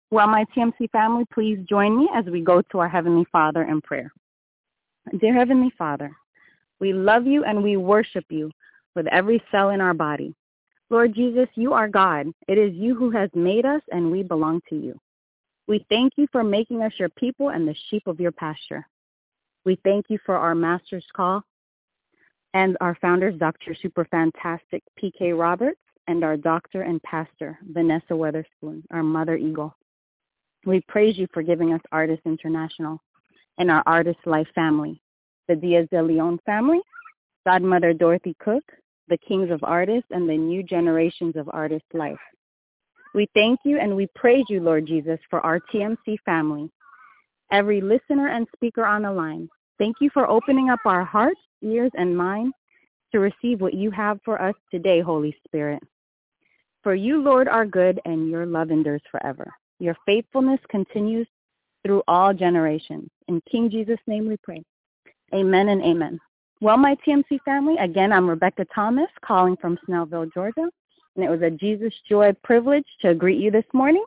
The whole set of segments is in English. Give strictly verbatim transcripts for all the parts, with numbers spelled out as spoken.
Well, my T M C family, please join me as we go to our Heavenly Father in prayer. Dear Heavenly Father, we love you and we worship you with every cell in our body. Lord Jesus, you are God. It is you who has made us and we belong to you. We thank you for making us your people and the sheep of your pasture. We thank you for our master's call and our founders, Doctor Super Fantastic P K Roberts, and our doctor and pastor, Vanessa Weatherspoon, our mother eagle. We praise you for giving us Artists International and our Artist Life family, the Diaz de Leon family, Godmother Dorothy Cook, the Kings of Artists, and the new generations of Artist Life. We thank you and we praise you, Lord Jesus, for our T M C family, every listener and speaker on the line. Thank you for opening up our hearts, ears, and minds to receive what you have for us today, Holy Spirit. For you, Lord, are good and your love endures forever. Your faithfulness continues through all generations. In King Jesus' name we pray. Amen and amen. Well, my T M C family, again, I'm Rebecca Thomas, calling from Snellville, Georgia, and it was a Jesus Joy privilege to greet you this morning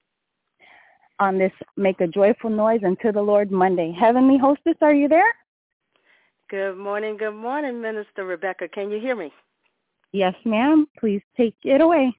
on this Make a Joyful Noise Unto the Lord Monday. Heavenly Hostess, are you there? Good morning, good morning, Minister Rebecca. Can you hear me? Yes, ma'am. Please take it away.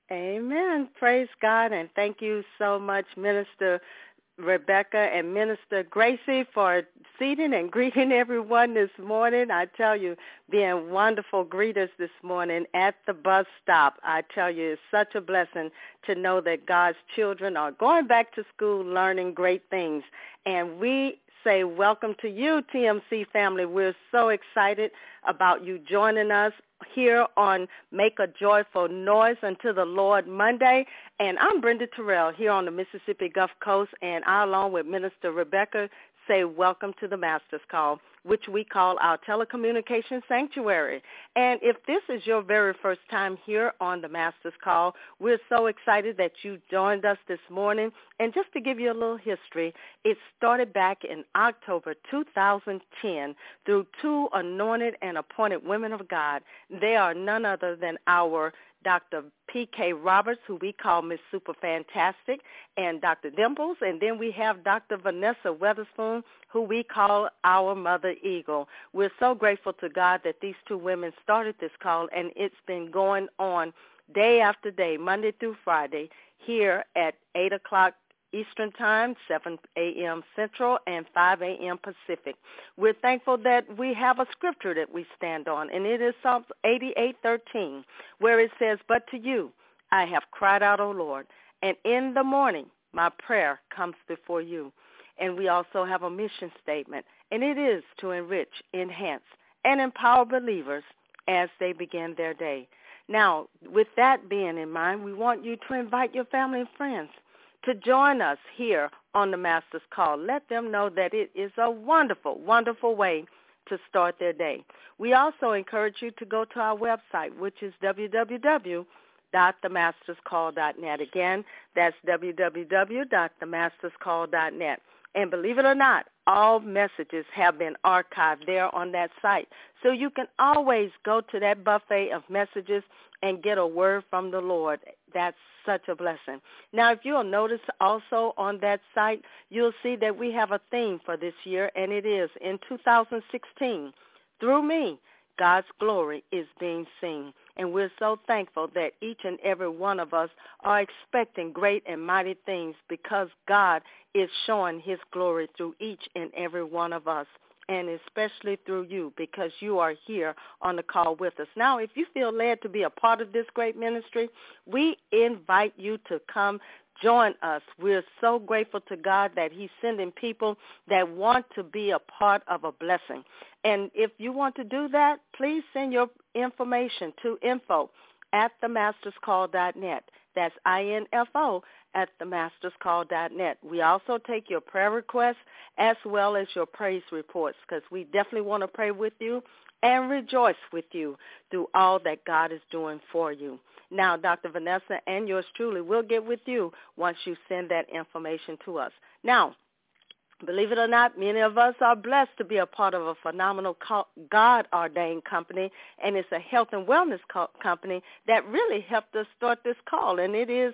Amen. Praise God, and thank you so much, Minister Rebecca and Minister Gracie, for seating and greeting everyone this morning. I tell you, being wonderful greeters this morning at the bus stop. I tell you, it's such a blessing to know that God's children are going back to school learning great things. And we say welcome to you, T M C family. We're so excited about you joining us here on Make a Joyful Noise Unto the Lord Monday. And I'm Brenda Terrell here on the Mississippi Gulf Coast, and I, along with Minister Rebecca, say welcome to the Master's Call, which we call our telecommunications sanctuary. And if this is your very first time here on the Master's Call, we're so excited that you joined us this morning. And just to give you a little history, it started back in October two thousand ten through two anointed and appointed women of God. They are none other than our Doctor P K Roberts, who we call Miss Super Fantastic, and Doctor Dimples, and then we have Doctor Vanessa Weatherspoon, who we call our Mother Eagle. We're so grateful to God that these two women started this call, and it's been going on day after day, Monday through Friday, here at eight o'clock Eastern Time, seven a.m. Central, and five a.m. Pacific. We're thankful that we have a scripture that we stand on, and it is Psalms eighty-eight thirteen, where it says, "But to you I have cried out, O Lord, and in the morning my prayer comes before you." And we also have a mission statement, and it is to enrich, enhance, and empower believers as they begin their day. Now, with that being in mind, we want you to invite your family and friends to join us here on the Master's Call. Let them know that it is a wonderful, wonderful way to start their day. We also encourage you to go to our website, which is w w w dot the masters call dot net. Again, that's w w w dot the masters call dot net. And believe it or not, all messages have been archived there on that site. So you can always go to that buffet of messages and get a word from the Lord. That's such a blessing. Now, if you'll notice also on that site, you'll see that we have a theme for this year, and it is in two thousand sixteen, through me, God's glory is being seen. And we're so thankful that each and every one of us are expecting great and mighty things because God is showing his glory through each and every one of us, and especially through you because you are here on the call with us. Now, if you feel led to be a part of this great ministry, we invite you to come join us. We're so grateful to God that he's sending people that want to be a part of a blessing. And if you want to do that, please send your information to info at the masters call dot net. That's I N F O at the masters call dot net. We also take your prayer requests as well as your praise reports because we definitely want to pray with you and rejoice with you through all that God is doing for you. Now, Doctor Vanessa and yours truly will get with you once you send that information to us. Now, believe it or not, many of us are blessed to be a part of a phenomenal God-ordained company, and it's a health and wellness co- company that really helped us start this call, and it is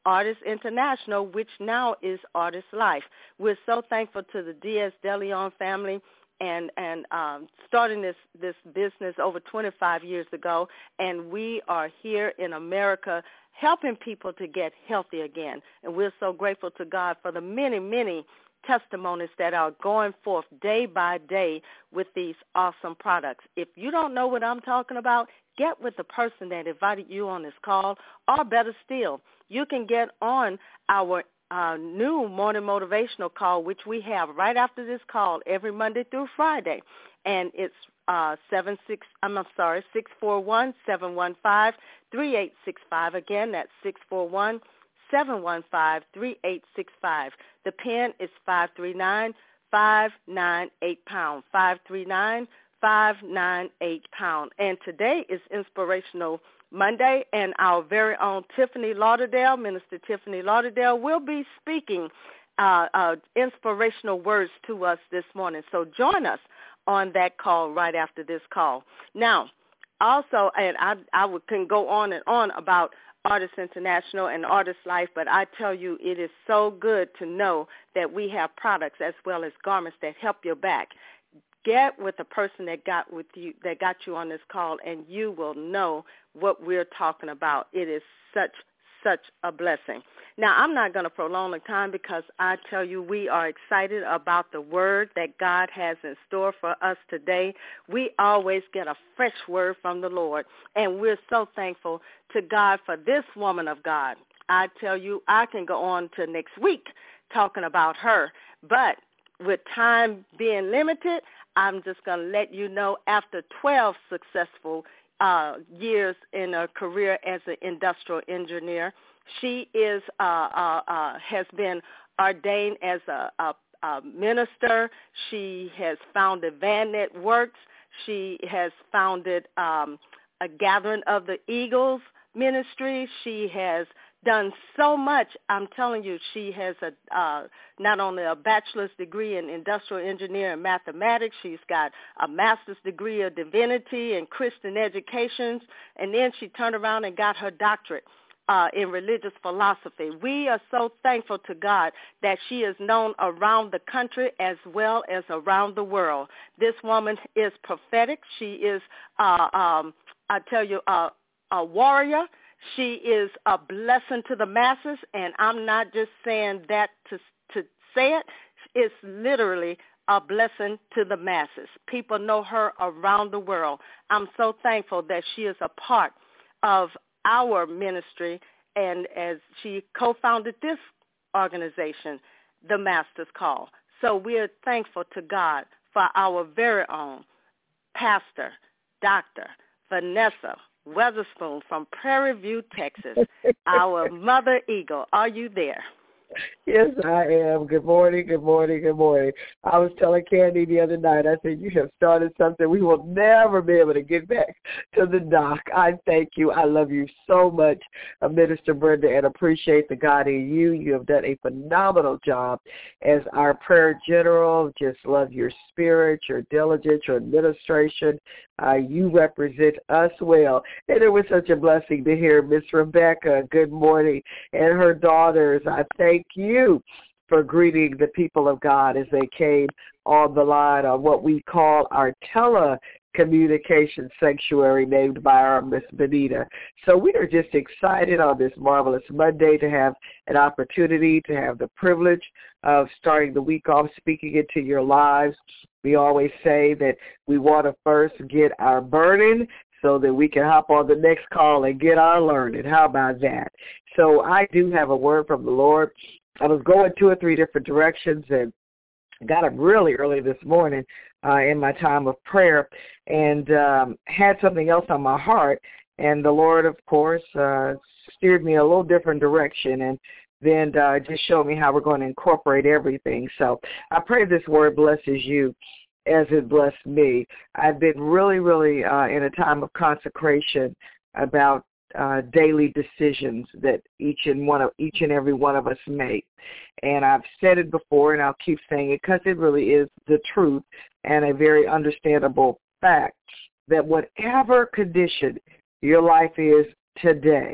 Artist International, which now is Artist Life. We're so thankful to the Diaz DeLeon family and and um, starting this, this business over twenty-five years ago, and we are here in America helping people to get healthy again. And we're so grateful to God for the many, many testimonies that are going forth day by day with these awesome products. If you don't know what I'm talking about, get with the person that invited you on this call, or better still, you can get on our uh, new morning motivational call, which we have right after this call every Monday through Friday, and it's uh, seven six. I'm sorry, six four one seven one five three eight six five. Again, that's six four one seven one five three eight six five. The pin is five three nine five nine eight pound. Five three nine five nine eight pound. And today is Inspirational Monday, and our very own Tiffany Lauderdale, Minister Tiffany Lauderdale, will be speaking uh, uh, inspirational words to us this morning. So join us on that call right after this call. Now, also, and I, I would, can go on and on about Artist International and Artist Life, but I tell you, it is so good to know that we have products as well as garments that help your back. Get with the person that got with you, that got you on this call, and you will know what we're talking about. It is such, such a blessing. Now, I'm not going to prolong the time because I tell you we are excited about the word that God has in store for us today. We always get a fresh word from the Lord, and we're so thankful to God for this woman of God. I tell you, I can go on to next week talking about her, but with time being limited, I'm just going to let you know after twelve successful uh, years in a career as an industrial engineer, she is uh, uh, uh, has been ordained as a, a, a minister. She has founded Van Networks. She has founded um, a Gathering of the Eagles ministry. She has done so much. I'm telling you, she has a uh, not only a bachelor's degree in industrial engineering and mathematics, she's got a master's degree of divinity and Christian education, and then she turned around and got her doctorate uh, in religious philosophy. We are so thankful to God that she is known around the country as well as around the world. This woman is prophetic. She is, uh, um, I tell you, uh, a warrior. She is a blessing to the masses, and I'm not just saying that to to say it. It's literally a blessing to the masses. People know her around the world. I'm so thankful that she is a part of our ministry, and as she co-founded this organization, the Master's Call. So we are thankful to God for our very own Pastor, Doctor Vanessa Weatherspoon from Prairie View, Texas, our mother eagle. Are you there? Yes, I am. Good morning, good morning, good morning. I was telling Candy the other night, I said, you have started something. We will never be able to get back to the dock. I thank you. I love you so much, Minister Brenda, and appreciate the God in you. You have done a phenomenal job as our prayer general. Just love your spirit, your diligence, your administration. Uh, you represent us well. And it was such a blessing to hear Miss Rebecca, good morning, and her daughters. I thank you for greeting the people of God as they came on the line on what we call our telecommunication sanctuary named by our Miss Benita. So we are just excited on this marvelous Monday to have an opportunity, to have the privilege of starting the week off speaking into your lives. We always say that we want to first get our burden so that we can hop on the next call and get our learning. How about that? So I do have a word from the Lord. I was going two or three different directions and got up really early this morning uh, in my time of prayer and um, had something else on my heart. And the Lord, of course, uh, steered me a little different direction and then uh, just showed me how we're going to incorporate everything. So I pray this word blesses you as it blessed me. I've been really, really uh, in a time of consecration about uh, daily decisions that each and one of each and every one of us make. And I've said it before, and I'll keep saying it because it really is the truth and a very understandable fact that whatever condition your life is today,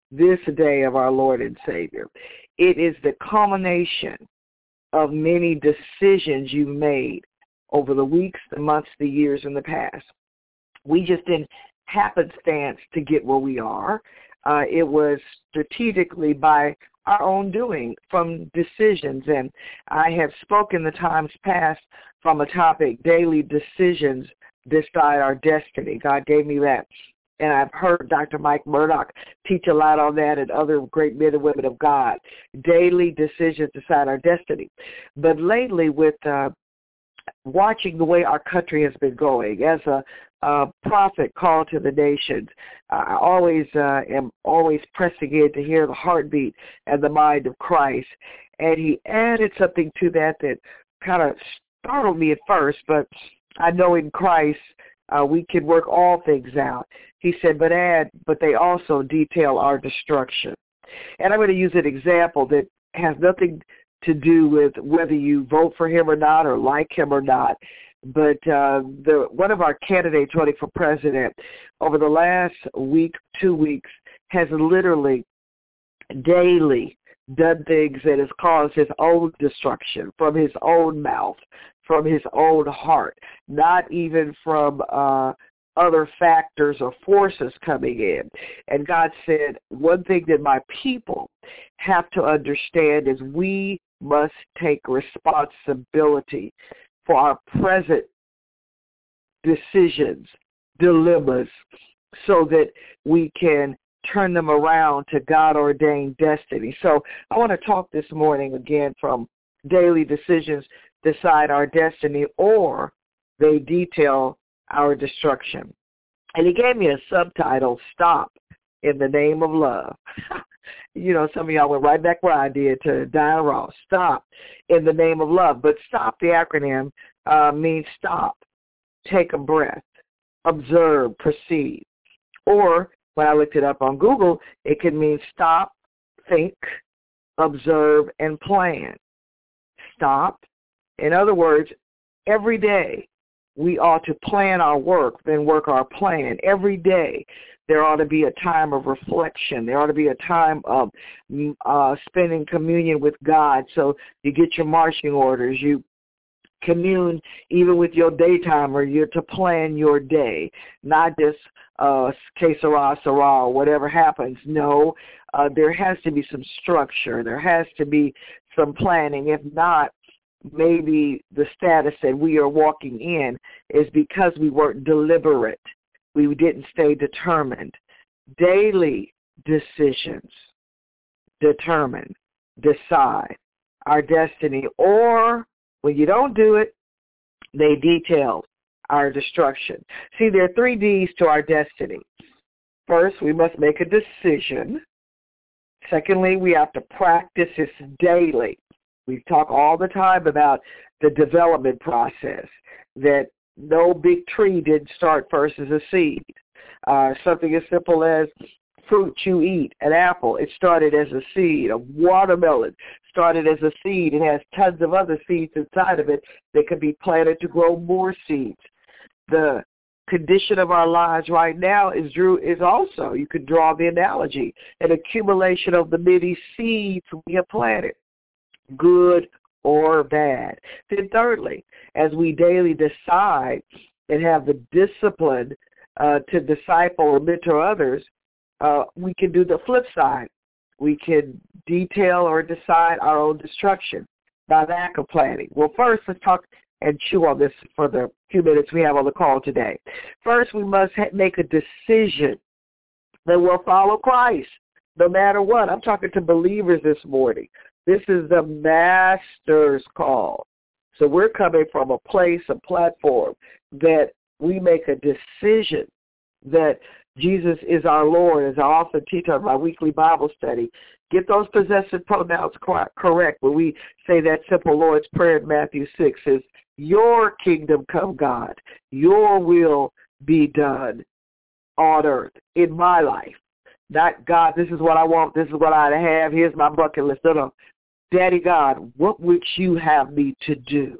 this day of our Lord and Savior. It is the culmination of many decisions you made over the weeks, the months, the years in the past. We just didn't happenstance to get where we are. Uh, it was strategically by our own doing from decisions. And I have spoken the times past from a topic, daily decisions decide our destiny. God gave me that. And I've heard Doctor Mike Murdock teach a lot on that and other great men and women of God. Daily decisions decide our destiny. But lately with uh, watching the way our country has been going, as a, a prophet called to the nations, I always uh, am always pressing in to hear the heartbeat and the mind of Christ. And he added something to that that kind of startled me at first, but I know in Christ uh, we can work all things out. He said, but add, but they also detail our destruction. And I'm going to use an example that has nothing to do with whether you vote for him or not or like him or not. But uh, the one of our candidates running for president over the last week, two weeks, has literally daily done things that has caused his own destruction from his own mouth, from his own heart, not even from uh, other factors or forces coming in. And God said, one thing that my people have to understand is we must take responsibility for our present decisions, dilemmas, so that we can turn them around to God-ordained destiny. So I want to talk this morning again from daily decisions decide our destiny, or they detail our destruction. And he gave me a subtitle, Stop in the Name of Love. You know, some of y'all went right back where I did to Diana Ross. Stop in the name of love. But stop, the acronym, uh, means stop, take a breath, observe, proceed. Or when I looked it up on Google, it can mean stop, think, observe, and plan. Stop. In other words, every day we ought to plan our work, then work our plan. Every day there ought to be a time of reflection. There ought to be a time of uh, spending communion with God. So you get your marching orders. You commune even with your daytime, or you're to plan your day, not just uh, que sera, sera, or whatever happens. No, uh, there has to be some structure. There has to be some planning. If not, maybe the status that we are walking in is because we weren't deliberate. We didn't stay determined. Daily decisions determine, decide our destiny, or when you don't do it, they detail our destruction. See, there are three D's to our destiny. First, we must make a decision. Secondly, we have to practice this daily. We talk all the time about the development process, that no big tree didn't start first as a seed. Uh, something as simple as fruit you eat, an apple, it started as a seed. A watermelon started as a seed. It has tons of other seeds inside of it that can be planted to grow more seeds. The condition of our lives right now is drew is also, you could draw the analogy, an accumulation of the many seeds we have planted, good or bad. Then thirdly, as we daily decide and have the discipline uh, to disciple or mentor others, uh, we can do the flip side. We can detail or decide our own destruction by lack of planning. Well, first, let's talk and chew on this for the few minutes we have on the call today. First, we must ha- make a decision that will follow Christ no matter what. I'm talking to believers this morning. This is the master's call. So we're coming from a place, a platform, that we make a decision that Jesus is our Lord, as I often teach on my weekly Bible study. Get those possessive pronouns correct when we say that simple Lord's Prayer in Matthew six is, your kingdom come, God. Your will be done on earth in my life. Not, God, this is what I want. This is what I have. Here's my bucket list. No, no. Daddy God, what would you have me to do?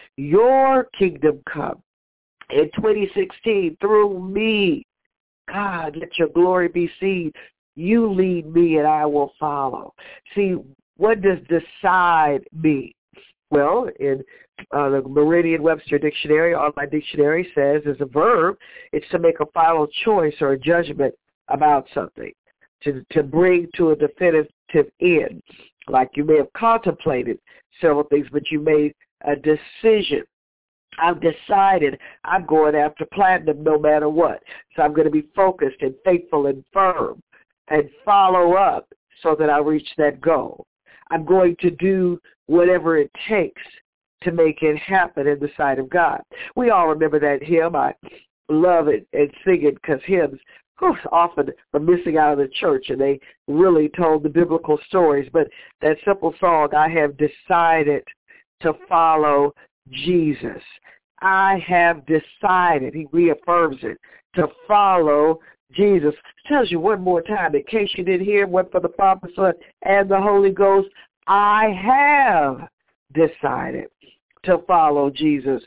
Your kingdom come in twenty sixteen through me. God, let your glory be seen You lead me and I will follow. See, what does decide mean? Well, in uh, the Merriam-Webster Dictionary, Online Dictionary says as a verb, it's to make a final choice or a judgment about something, to, to bring to a definitive end. Like you may have contemplated several things, but you made a decision. I've decided I'm going after platinum no matter what. So I'm going to be focused and faithful and firm and follow up so that I reach that goal. I'm going to do whatever it takes to make it happen in the sight of God. We all remember that hymn. I love it and sing it because hymns whew, often are missing out of the church, and they really told the biblical stories. But that simple song, I have decided to follow Jesus. I have decided, he reaffirms it, to follow Jesus. Tells you one more time, in case you didn't hear, what for the Father, Son, and the Holy Ghost, I have decided to follow Jesus.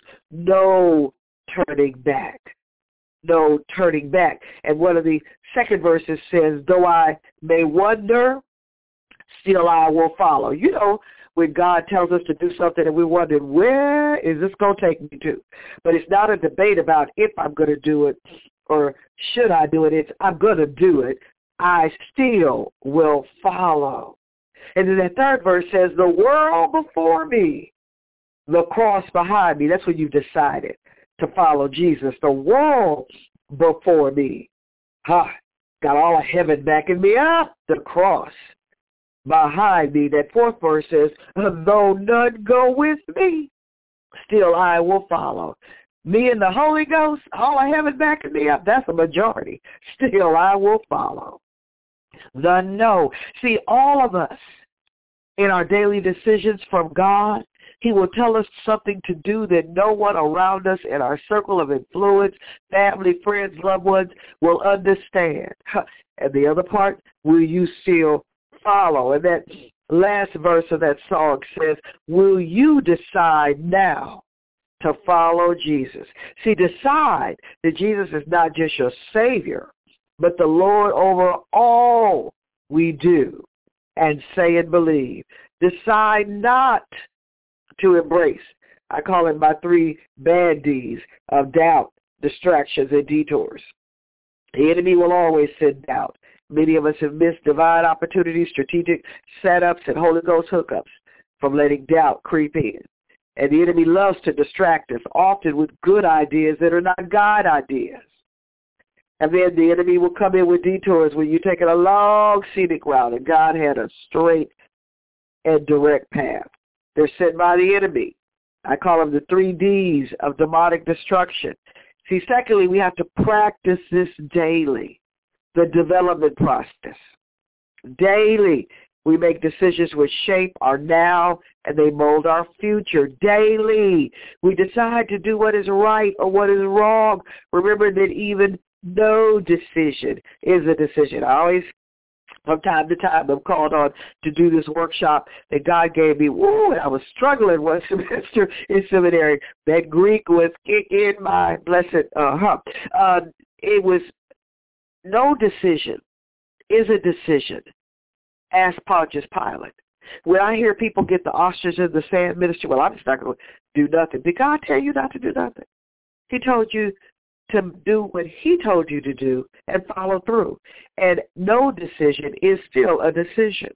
No turning back. No turning back. And one of the second verses says, though I may wonder, still I will follow. You know, when God tells us to do something and we wonder, where is this going to take me to? But it's not a debate about if I'm going to do it or should I do it. It's I'm going to do it. I still will follow. And then that third verse says, the world before me, the cross behind me. That's when you've decided to follow Jesus. The world before me. Ha! Huh, got all of heaven backing me up. The cross behind me. That fourth verse says, though none go with me, still I will follow. Me and the Holy Ghost, all of heaven backing me up. That's a majority. Still I will follow. The no. See, all of us in our daily decisions from God, he will tell us something to do that no one around us in our circle of influence, family, friends, loved ones, will understand. And the other part, will you still follow? And that last verse of that song says, will you decide now to follow Jesus? See, decide that Jesus is not just your Savior, but the Lord over all we do and say and believe. Decide not to embrace. I call it my three bad D's of doubt, distractions, and detours. The enemy will always send doubt. Many of us have missed divine opportunities, strategic setups, and Holy Ghost hookups from letting doubt creep in. And the enemy loves to distract us, often with good ideas that are not God ideas. And then the enemy will come in with detours when you're taking a long scenic route, and God had a straight and direct path. They're sent by the enemy. I call them the three D's of demonic destruction. See, secondly, we have to practice this daily, the development process. Daily, we make decisions which shape our now and they mold our future. Daily, we decide to do what is right or what is wrong. Remember that even no decision is a decision. I always, from time to time, I'm called on to do this workshop that God gave me. Woo, I was struggling one semester in seminary. That Greek was in my blessed, uh-huh. Uh, it was no decision is a decision. Ask Pontius Pilate. When I hear people get the ostrich in the sand ministry, well, I'm just not going to do nothing. Did God tell you not to do nothing? He told you to do what he told you to do and follow through. And no decision is still a decision.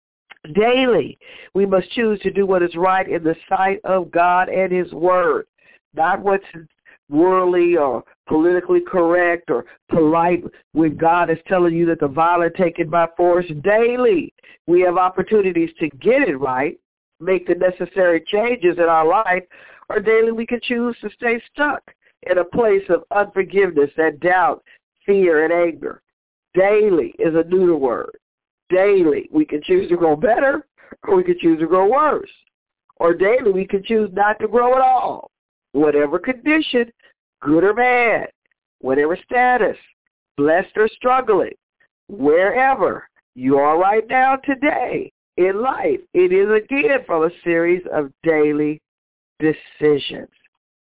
Daily, we must choose to do what is right in the sight of God and his word, not what's worldly or politically correct or polite when God is telling you that the violent taken by force. Daily, we have opportunities to get it right, make the necessary changes in our life, or daily we can choose to stay stuck in a place of unforgiveness and doubt, fear, and anger. Daily is a neuter word. Daily, we can choose to grow better or we can choose to grow worse. Or daily, we can choose not to grow at all. Whatever condition, good or bad, whatever status, blessed or struggling, wherever you are right now today in life, it is again from a series of daily decisions.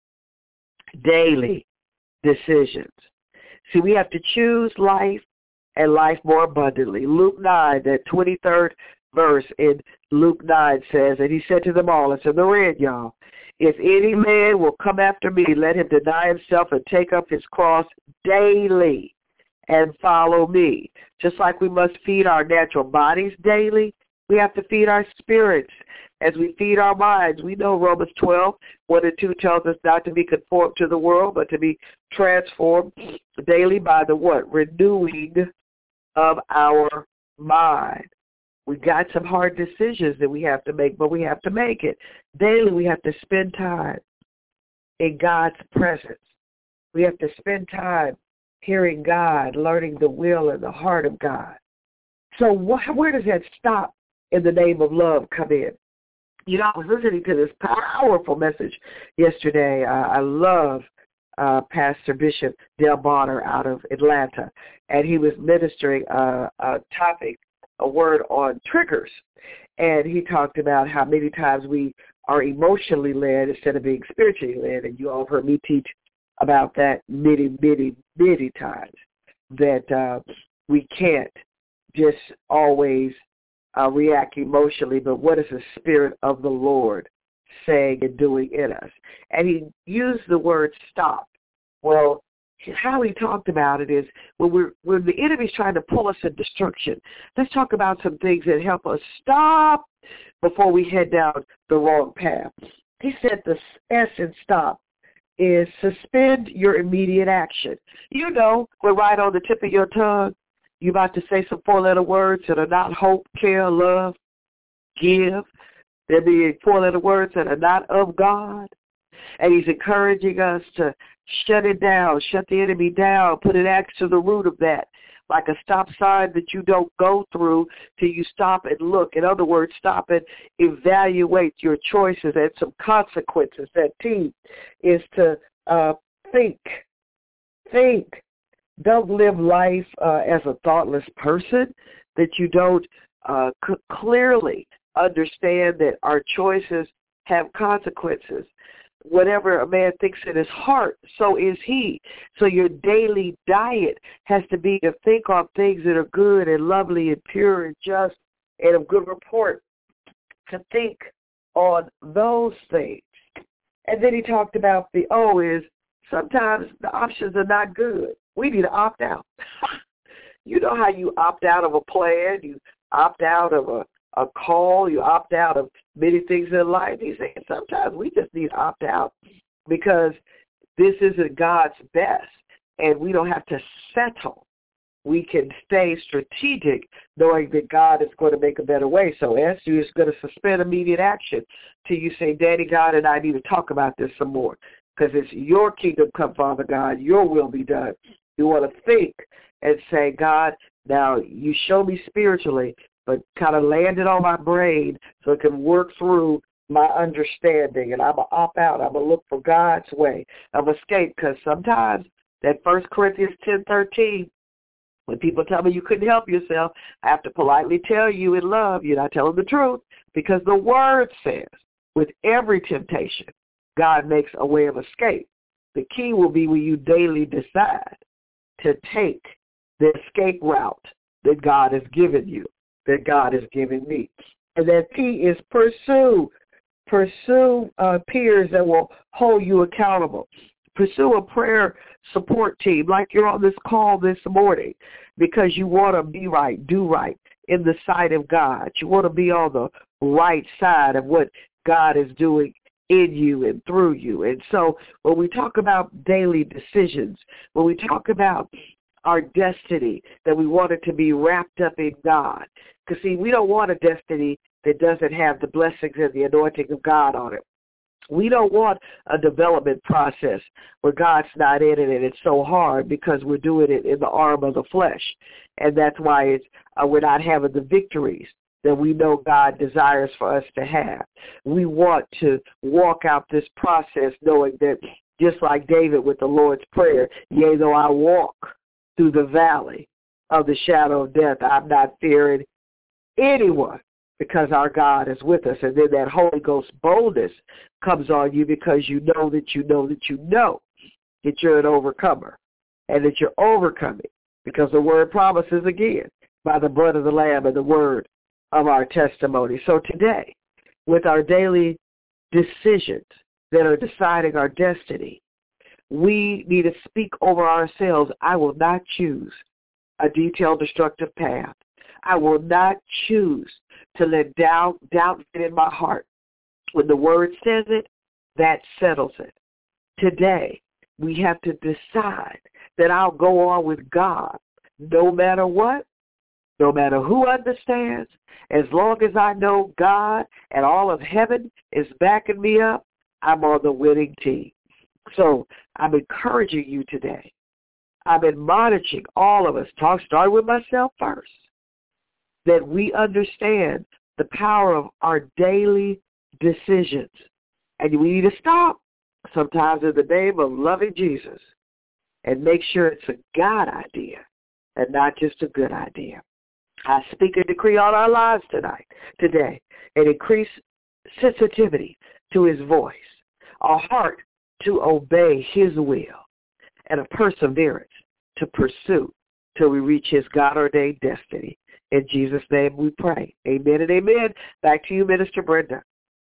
Daily decisions. See, we have to choose life and life more abundantly. Luke nine, that twenty-third verse in Luke nine says, and he said to them all, it's in the red, y'all, if any man will come after me, let him deny himself and take up his cross daily and follow me. Just like we must feed our natural bodies daily, we have to feed our spirits as we feed our minds. We know Romans twelve, one and two tells us not to be conformed to the world, but to be transformed daily by the what? Renewing of our mind. We got some hard decisions that we have to make, but we have to make it. Daily we have to spend time in God's presence. We have to spend time hearing God, learning the will and the heart of God. So wh- where does that stop in the name of love come in? You know, I was listening to this powerful message yesterday. Uh, I love uh, Pastor Bishop Del Bonner out of Atlanta, and he was ministering uh, a topic, a word on triggers. And he talked about how many times we are emotionally led instead of being spiritually led. And you all heard me teach about that many, many, many times, that uh, we can't just always uh, react emotionally, but what is the Spirit of the Lord saying and doing in us? And he used the word stop. Well, how he talked about it is when we're when the enemy's trying to pull us in destruction, let's talk about some things that help us stop before we head down the wrong path. He said the S in stop is suspend your immediate action. You know, we're right on the tip of your tongue. You're about to say some four-letter words that are not hope, care, love, give. They're being four-letter words that are not of God. And he's encouraging us to shut it down, shut the enemy down, put an axe to the root of that, like a stop sign that you don't go through till you stop and look. In other words, stop and evaluate your choices and some consequences. That T is to uh, think. Think. Don't live life uh, as a thoughtless person, that you don't uh, c- clearly understand that our choices have consequences. Whatever a man thinks in his heart, so is he. So your daily diet has to be to think on things that are good and lovely and pure and just and of good report, to think on those things. And then he talked about the O is sometimes the options are not good. We need to opt out. You know how you opt out of a plan, you opt out of a a call, you opt out of many things in life. He's saying sometimes we just need to opt out because this isn't God's best, and we don't have to settle. We can stay strategic knowing that God is going to make a better way. So S, you're just going to suspend immediate action till you say, Daddy God and I need to talk about this some more, because it's your kingdom come, Father God, your will be done. You want to think and say, God, now you show me spiritually, but kind of land it on my brain so it can work through my understanding. And I'm going to opt out. I'm going to look for God's way of escape, because sometimes that First Corinthians ten thirteen, when people tell me you couldn't help yourself, I have to politely tell you in love, you're not telling the truth, because the Word says with every temptation, God makes a way of escape. The key will be when you daily decide to take the escape route that God has given you, that God has given me. And that P is pursue. Pursue uh, peers that will hold you accountable. Pursue a prayer support team like you're on this call this morning, because you want to be right, do right in the sight of God. You want to be on the right side of what God is doing in you and through you. And so when we talk about daily decisions, when we talk about our destiny, that we want it to be wrapped up in God. Because, see, we don't want a destiny that doesn't have the blessings and the anointing of God on it. We don't want a development process where God's not in it and it's so hard because we're doing it in the arm of the flesh. And that's why it's, uh, we're not having the victories that we know God desires for us to have. We want to walk out this process knowing that, just like David with the Lord's Prayer, yea, though I walk through the valley of the shadow of death, I'm not fearing anyone, because our God is with us. And then that Holy Ghost boldness comes on you, because you know that you know that you know that you're an overcomer and that you're overcoming because the word promises again, by the blood of the Lamb and the word of our testimony. So today, with our daily decisions that are deciding our destiny, we need to speak over ourselves. I will not choose a detailed, destructive path. I will not choose to let doubt, doubt get in my heart. When the word says it, that settles it. Today, we have to decide that I'll go on with God no matter what, no matter who understands, as long as I know God and all of heaven is backing me up, I'm on the winning team. So I'm encouraging you today. I'm admonishing all of us, talk, start with myself first, that we understand the power of our daily decisions. And we need to stop sometimes in the name of loving Jesus and make sure it's a God idea and not just a good idea. I speak and decree on our lives tonight, today, and increase sensitivity to his voice, a heart to obey his will, and a perseverance to pursue till we reach his God-ordained destiny. In Jesus' name we pray. Amen and amen. Back to you, Minister Brenda.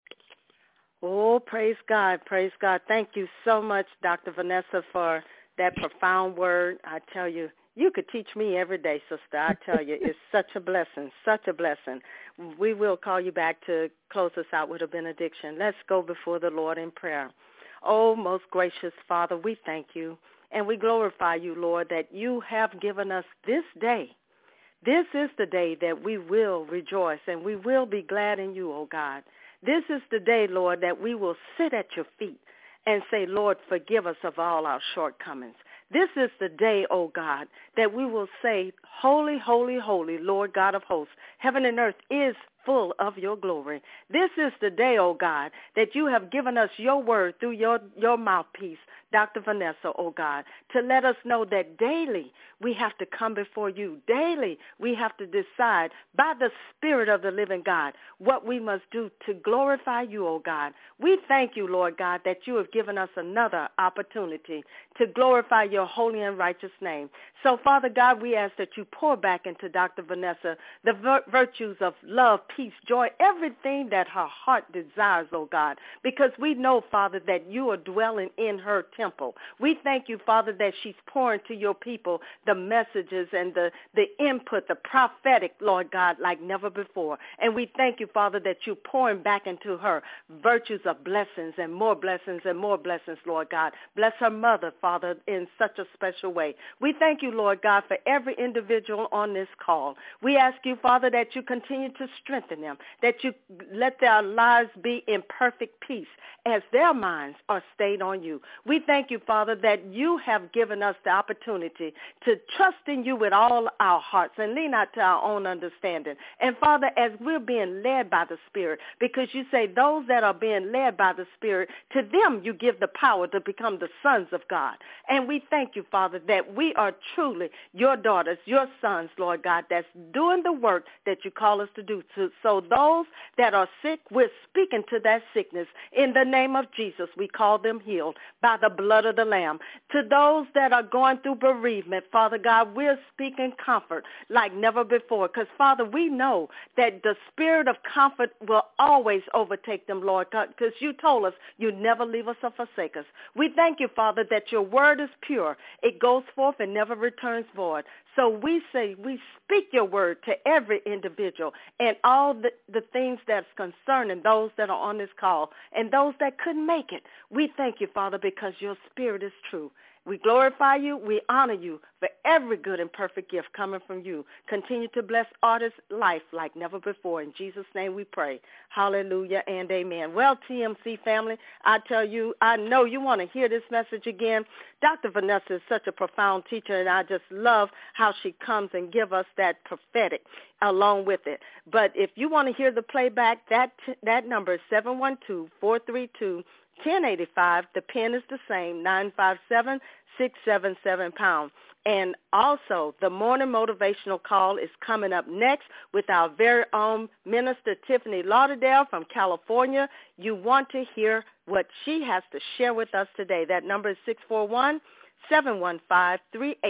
Oh, praise God, praise God. Thank you so much, Doctor Vanessa, for that profound word. I tell you, you could teach me every day, sister. I tell you, it's such a blessing, such a blessing. We will call you back to close us out with a benediction. Let's go before the Lord in prayer. Oh, most gracious Father, we thank you, and we glorify you, Lord, that you have given us this day. This is the day that we will rejoice, and we will be glad in you, oh God. This is the day, Lord, that we will sit at your feet and say, Lord, forgive us of all our shortcomings. This is the day, O God, that we will say, holy, holy, holy, Lord God of hosts. Heaven and earth is full of your glory. This is the day, O God, that you have given us your word through your, your mouthpiece, Doctor Vanessa, O God, to let us know that daily we have to come before you. Daily we have to decide by the Spirit of the living God what we must do to glorify you, O God. We thank you, Lord God, that you have given us another opportunity to glorify your holy and righteous name. So, Father God, we ask that you pour back into Doctor Vanessa the vir- virtues of love, peace, joy, everything that her heart desires, oh God, because we know, Father, that you are dwelling in her temple. We thank you, Father, that she's pouring to your people the messages and the, the input, the prophetic, Lord God, like never before. And we thank you, Father, that you're pouring back into her virtues of blessings and more blessings and more blessings, Lord God. Bless her mother, Father, in such a special way. We thank you, Lord God, for every individual on this call. We ask you, Father, that you continue to strengthen them, that you let their lives be in perfect peace as their minds are stayed on you. We thank you, Father, that you have given us the opportunity to trust in you with all our hearts and lean not to our own understanding. And, Father, as we're being led by the Spirit, because you say those that are being led by the Spirit, to them you give the power to become the sons of God. And we thank you, Father, that we are truly your daughters, your sons, Lord God, that's doing the work that you call us to do. So those that are sick, we're speaking to that sickness. In the name of Jesus, we call them healed by the blood of the Lamb. To those that are going through bereavement, Father God, we're speaking comfort like never before. Because, Father, we know that the spirit of comfort will always overtake them, Lord God, because you told us you never leave us or forsake us. We thank you, Father, that your word is pure. It goes forth and never returns void. So we say we speak your word to every individual and all the, the things that's concerning those that are on this call and those that couldn't make it. We thank you, Father, because your spirit is true. We glorify you. We honor you for every good and perfect gift coming from you. Continue to bless artists' life like never before. In Jesus' name we pray. Hallelujah and amen. Well, T M C family, I tell you, I know you want to hear this message again. Doctor Vanessa is such a profound teacher, and I just love how she comes and give us that prophetic along with it. But if you want to hear the playback, that that number is seven one two, four three two, one zero eight five. The pin is the same, nine five seven, six seven seven pound. And also, the morning motivational call is coming up next with our very own Minister Tiffany Lauderdale from California. You want to hear what she has to share with us today. That number is six four one, seven one five, three eight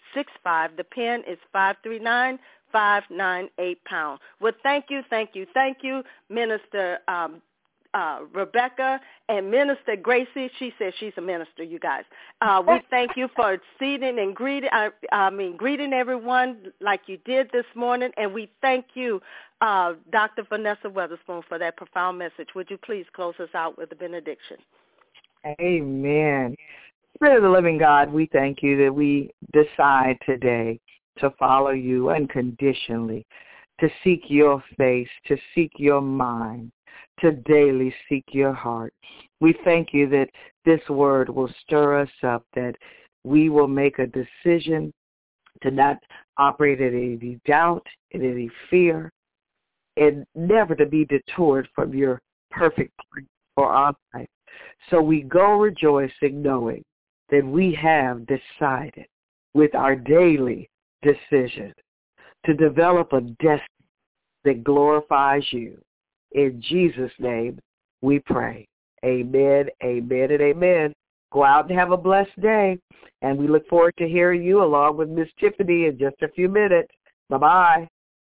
six five. The PIN is five three nine, five nine eight pound. Well, thank you, thank you, thank you, Minister um, uh, Rebecca and Minister Gracie. She says she's a minister, you guys. Uh, we thank you for seating and greeting, I, I mean, greeting everyone like you did this morning, and we thank you, uh, Doctor Vanessa Weatherspoon, for that profound message. Would you please close us out with a benediction? Amen. Spirit of the living God, we thank you that we decide today to follow you unconditionally, to seek your face, to seek your mind, to daily seek your heart. We thank you that this word will stir us up, that we will make a decision to not operate in any doubt, in any fear, and never to be detoured from your perfect plan for our life. So we go rejoicing, knowing that we have decided with our daily decision to develop a destiny that glorifies you. In Jesus' name we pray. Amen, amen, and amen. Go out and have a blessed day. And we look forward to hearing you along with Miss Tiffany in just a few minutes. Bye-bye.